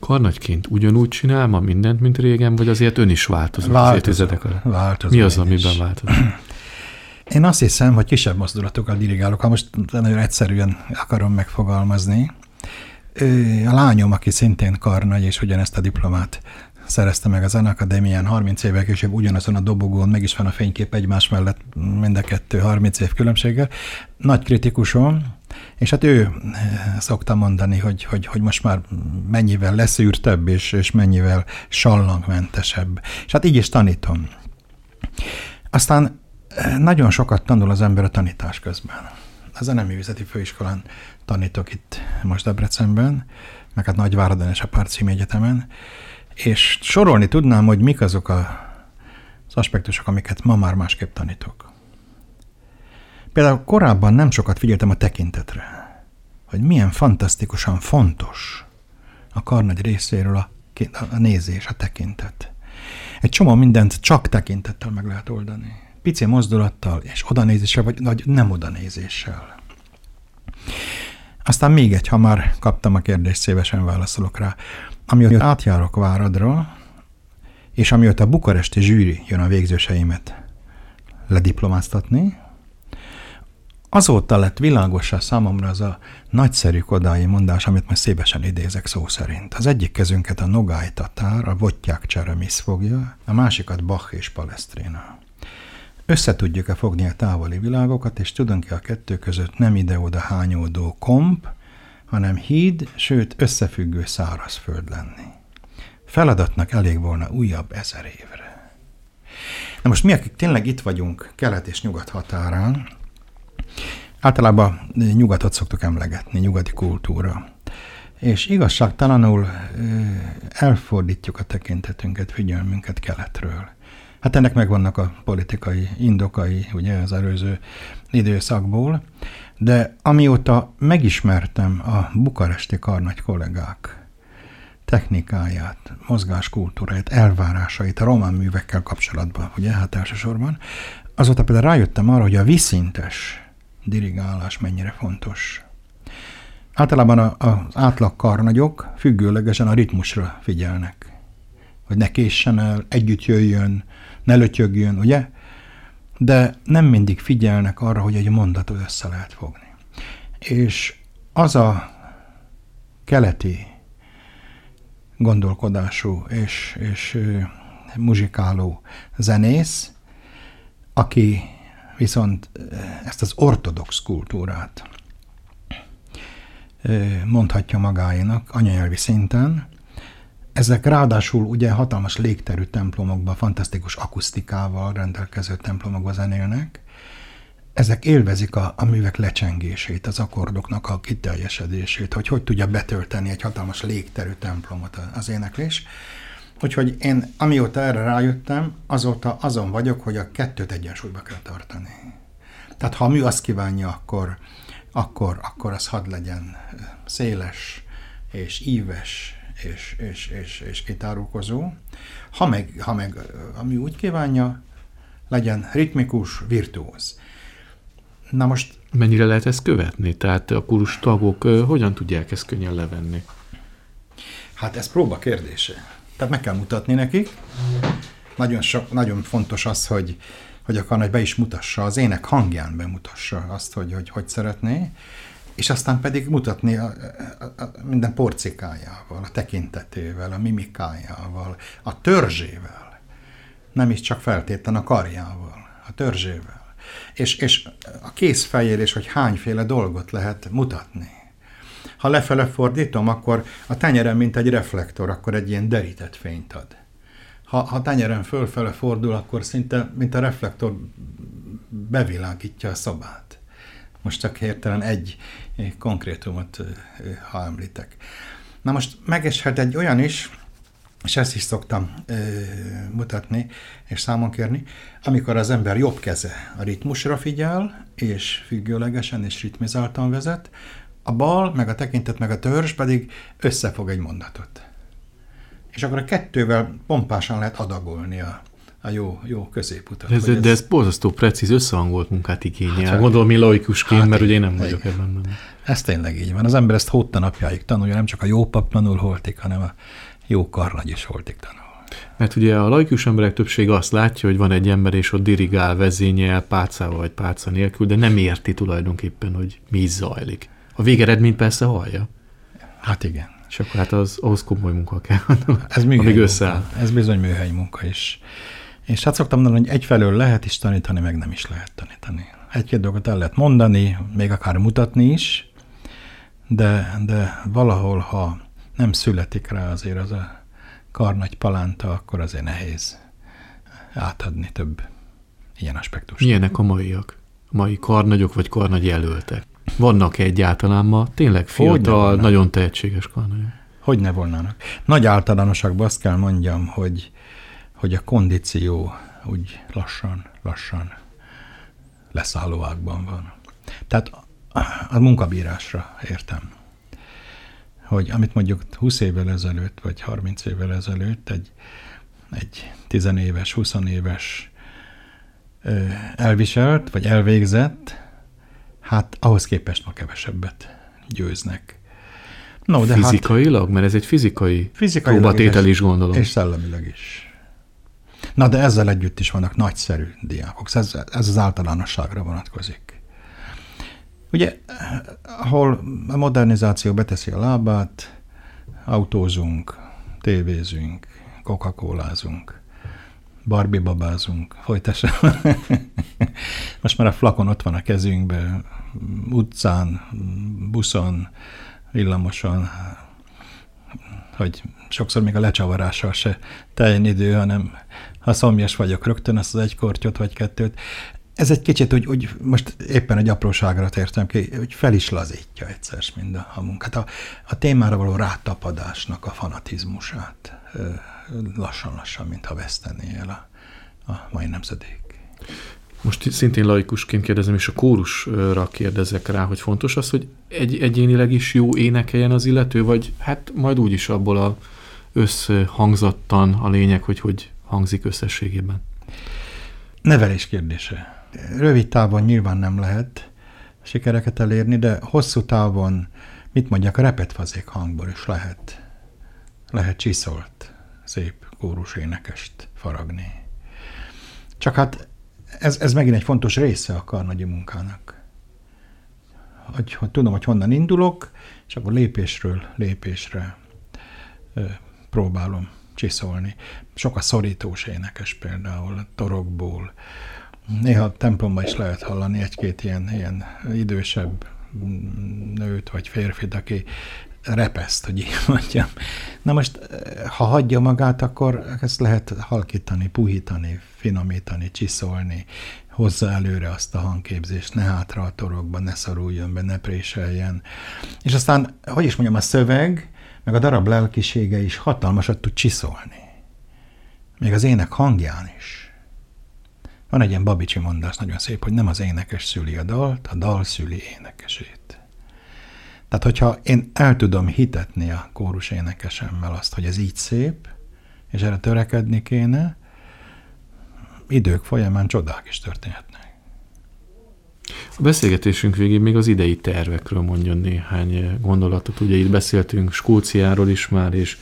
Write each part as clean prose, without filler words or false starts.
Karnagyként ugyanúgy csinál ma mindent, mint régen, vagy azért ön is változott az évtizedek alatt? Változom. Mi az, amiben változott? Én azt hiszem, hogy kisebb mozdulatokkal dirigálok, ha most nagyon egyszerűen akarom megfogalmazni. A lányom, aki szintén karnagy, és ugyanezt a diplomát szerezte meg a Zeneakadémián 30 évvel később ugyanazon a dobogón, meg is van a fénykép egymás mellett, mind a kettő 30 év különbséggel. Nagy kritikusom, és hát ő szokta mondani, hogy most már mennyivel leszűrtebb, és mennyivel sallangmentesebb. És hát így is tanítom. Aztán nagyon sokat tanul az ember a tanítás közben. A Zeneművészeti Főiskolán tanítok itt most Debrecenben, meg hát Nagyváradon és a Párcimi Egyetemen, és sorolni tudnám, hogy mik azok az aspektusok, amiket ma már másképp tanítok. Például korábban nem sokat figyeltem a tekintetre, hogy milyen fantasztikusan fontos a karnagy részéről a nézés, a tekintet. Egy csomó mindent csak tekintettel meg lehet oldani. Pici mozdulattal, és odanézéssel, vagy nem odanézéssel. Aztán még egy, ha már kaptam a kérdést, szívesen válaszolok rá. Amióta átjárok Váradra, és amióta a bukaresti zsűri jön a végzőseimet lediplomáztatni, azóta lett világossá számomra az a nagyszerű kodái mondás, amit majd szívesen idézek szó szerint. Az egyik kezünket a Nogály tatár, a Wojciech Cseremis fogja, a másikat Bach és Palestrina. Össze tudjuk-e fogni a távoli világokat, és tudunk-e a kettő között nem ide-oda hányódó komp, hanem híd, sőt összefüggő szárazföld lenni. Feladatnak elég volna újabb 1000 évre. Na most mi, akik tényleg itt vagyunk kelet és nyugat határán, általában nyugatot szoktuk emlegetni, nyugati kultúra. És igazságtalanul elfordítjuk a tekintetünket, figyelmünket keletről. Hát ennek megvannak a politikai indokai, ugye az előző időszakból, de amióta megismertem a bukaresti karnagy kollégák technikáját, mozgáskultúráját, elvárásait a román művekkel kapcsolatban, ugye, hát elsősorban, azóta például rájöttem arra, hogy a vízszintes dirigálás mennyire fontos. Általában az átlag karnagyok függőlegesen a ritmusra figyelnek, hogy ne késsen el, együtt jöjjön, ne lötyögjön, ugye? De nem mindig figyelnek arra, hogy egy mondatot össze lehet fogni. És az a keleti gondolkodású és muzsikáló zenész, aki viszont ezt az ortodox kultúrát mondhatja magáénak anyanyelvi szinten. Ezek ráadásul ugye hatalmas légterű templomokban, fantasztikus akusztikával rendelkező templomokban zenélnek. Ezek élvezik a művek lecsengését, az akkordoknak a kiteljesedését, hogy tudja betölteni egy hatalmas légterű templomot az éneklés. Úgyhogy én amióta erre rájöttem, azóta azon vagyok, hogy a kettőt egyensúlyba kell tartani. Tehát ha a mű azt kívánja, akkor az hadd legyen széles és íves és kitárulkozó. Ha meg a mű úgy kívánja, legyen ritmikus, virtuóz. Na most... Mennyire lehet ezt követni? Tehát a kórus tagok hogyan tudják ezt könnyen levenni? Hát ez próba kérdése. Tehát meg kell mutatni nekik. Nagyon fontos az, hogy a karnagy be is mutassa, az ének hangján bemutassa azt, hogy szeretné, és aztán pedig mutatni a minden porcikájával, a tekintetével, a mimikájával, a törzsével. Nem is csak feltétlen a karjával, a törzsével. És a kézfejérés, hogy hányféle dolgot lehet mutatni. Ha lefele fordítom, akkor a tenyerem, mint egy reflektor, akkor egy ilyen derített fényt ad. Ha tenyerem fölfele fordul, akkor szinte, mint a reflektor bevilágítja a szobát. Most csak hirtelen egy konkrétumot, ha említek. Na most megeshet egy olyan is, és ezt is szoktam mutatni és számon kérni, amikor az ember jobb keze a ritmusra figyel, és függőlegesen és ritmizáltan vezet, a bal, meg a tekintet, meg a törzs pedig összefog egy mondatot. És akkor a kettővel pompásan lehet adagolni a jó középutat. De ez borzasztó precíz, összehangolt munkát igényel. Hát, gondolom én laikusként, mert ugye én nem vagyok ebben. Ez tényleg így van. Az ember ezt hótta napjáig tanulja, nem csak a jó pap tanul holtig, hanem a jó karnagy is holtig tanul. Mert ugye a laikus emberek többsége azt látja, hogy van egy ember, és ott dirigál, vezényel, pálcával vagy pálca nélkül, de nem érti tulajdonképpen, hogy mi is zajlik. A végeredményt persze hallja. Hát igen. És akkor hát ahhoz komoly munka kell, amíg összeáll. Ez bizony műhelyi munka is. És hát szoktam mondani, hogy egyfelől lehet is tanítani, meg nem is lehet tanítani. Egy-két dolgot el lehet mondani, még akár mutatni is, de valahol, ha nem születik rá azért az a karnagy palánta, akkor azért nehéz átadni több ilyen aspektust. Milyenek a maiak? A mai karnagyok vagy karnagy jelöltek? Vannak egyáltalán ma tényleg fiatal, nagyon tehetséges karnagyok? Hogy ne volnának. Nagy általánosakban azt kell mondjam, hogy a kondíció úgy lassan leszálló ágban van. Tehát a munkabírásra értem, hogy amit mondjuk 20 évvel ezelőtt, vagy 30 évvel ezelőtt egy 10 éves, 20 éves elviselt, vagy elvégzett, hát ahhoz képest ma kevesebbet győznek. No, de fizikailag? Mert ez egy fizikai próbatétel is, gondolom. És szellemileg is. Na, de ezzel együtt is vannak nagyszerű diákok. Ez az általánosságra vonatkozik. Ugye, ahol a modernizáció beteszi a lábát, autózunk, tévézünk, coca-colázunk, Barbie babázunk, folytassam. Most már a flakon ott van a kezünkben, utcán, buszon, villamoson, hogy sokszor még a lecsavarással se teljen idő, hanem ha szomjas vagyok, rögtön azt az egy kortyot vagy kettőt. Ez egy kicsit úgy most éppen egy apróságra tértem ki, hogy fel is lazítja egyszer mind a munkát. A témára való rátapadásnak a fanatizmusát lassan-lassan, mintha vesztené el a mai nemzedék. Most szintén laikusként kérdezem, és a kórusra kérdezek rá, hogy fontos az, hogy egyénileg is jó énekeljen az illető, vagy hát majd úgyis abból a összhangzattan a lényeg, hogy hangzik összességében. Nevelés kérdése. Rövid távon nyilván nem lehet sikereket elérni, de hosszú távon, mit mondjak, a repetfazék hangból is lehet csiszolt, szép kórus énekest faragni. Csak hát ez megint egy fontos része a karnagyi munkának. Hogy tudom, hogy honnan indulok, és akkor lépésről lépésre próbálom csiszolni. Sok a szorítós énekes például, torokból. Néha a templomban is lehet hallani egy-két ilyen idősebb nőt vagy férfit, aki repeszt, hogy így mondjam. Na most, ha hagyja magát, akkor ezt lehet halkítani, puhítani, finomítani, csiszolni, hozza előre azt a hangképzést, ne hátra a torokban, ne szoruljon be, ne préseljen. És aztán, hogy is mondjam, a szöveg, meg a darab lelkisége is hatalmasat tud csiszolni. Még az ének hangján is. Van egy ilyen babicsi mondás, nagyon szép, hogy nem az énekes szüli a dalt, a dal szüli énekesét. Tehát, hogyha én el tudom hitetni a kórus énekesemmel azt, hogy ez így szép, és erre törekedni kéne, idők folyamán csodák is történhetnek. A beszélgetésünk végén még az idei tervekről mondjon néhány gondolatot. Ugye itt beszéltünk Skóciáról is már, és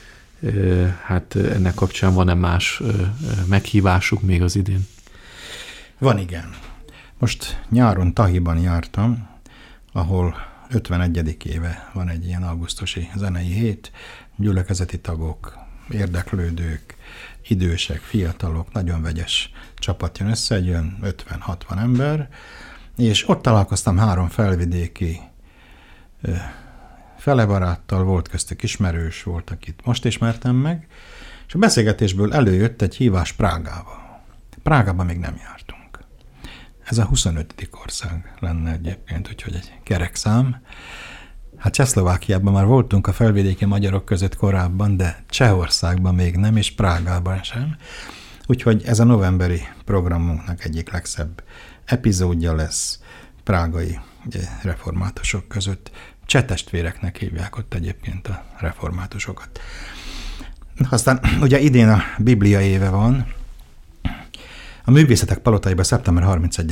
hát ennek kapcsán van-e más meghívásuk még az idén? Van, igen. Most nyáron Tahiban jártam, ahol 51. éve van egy ilyen augusztusi zenei hét, gyülekezeti tagok, érdeklődők, idősek, fiatalok, nagyon vegyes csapat jön össze, egy olyan 50-60 ember, és ott találkoztam 3 felvidéki felebaráttal, volt köztük ismerős, volt, akit most ismertem meg, és a beszélgetésből előjött egy hívás Prágába. Prágában még nem jártunk. Ez a 25. ország lenne egyébként, úgyhogy egy kerekszám. Hát Csehszlovákiában már voltunk a felvidéki magyarok között korábban, de Csehországban még nem, és Prágában sem. Úgyhogy ez a novemberi programunknak egyik legszebb epizódja lesz prágai reformátusok között. Cseh testvéreknek hívják ott egyébként a reformátusokat. Aztán ugye idén a Biblia éve van, A Művészetek Palotáiban szeptember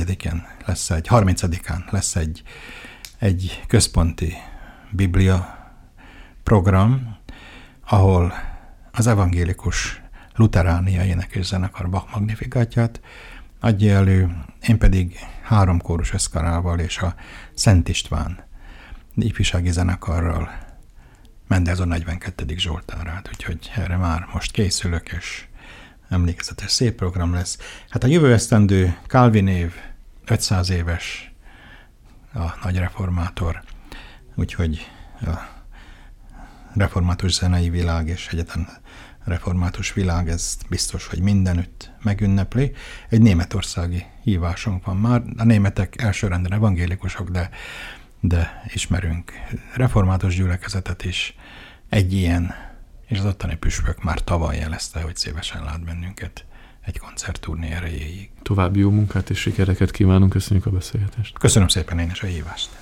30-án lesz egy központi biblia program, ahol az evangélikus luteránia énekeszenekar Bach Magnifikátját adja elő, én pedig 3 kórus eszkarával és a Szent István ifjúsági zenekarral Mendelssohn 42. Zsoltárát, úgyhogy erre már most készülök, és emlékezetes szép program lesz. Hát a jövő esztendő Calvin év, 500 éves a nagy reformátor, úgyhogy a református zenei világ és egyetlen református világ, ezt biztos, hogy mindenütt megünnepli. Egy németországi hívásunk van már. A németek elsőrendben evangélikusok, de ismerünk református gyülekezetet is. Egy ilyen, és az ottani püspök már tavaly jelezte, hogy szívesen lát bennünket egy koncertturné erejéig. További jó munkát és sikereket kívánunk, köszönjük a beszélgetést. Köszönöm szépen én is a hívást.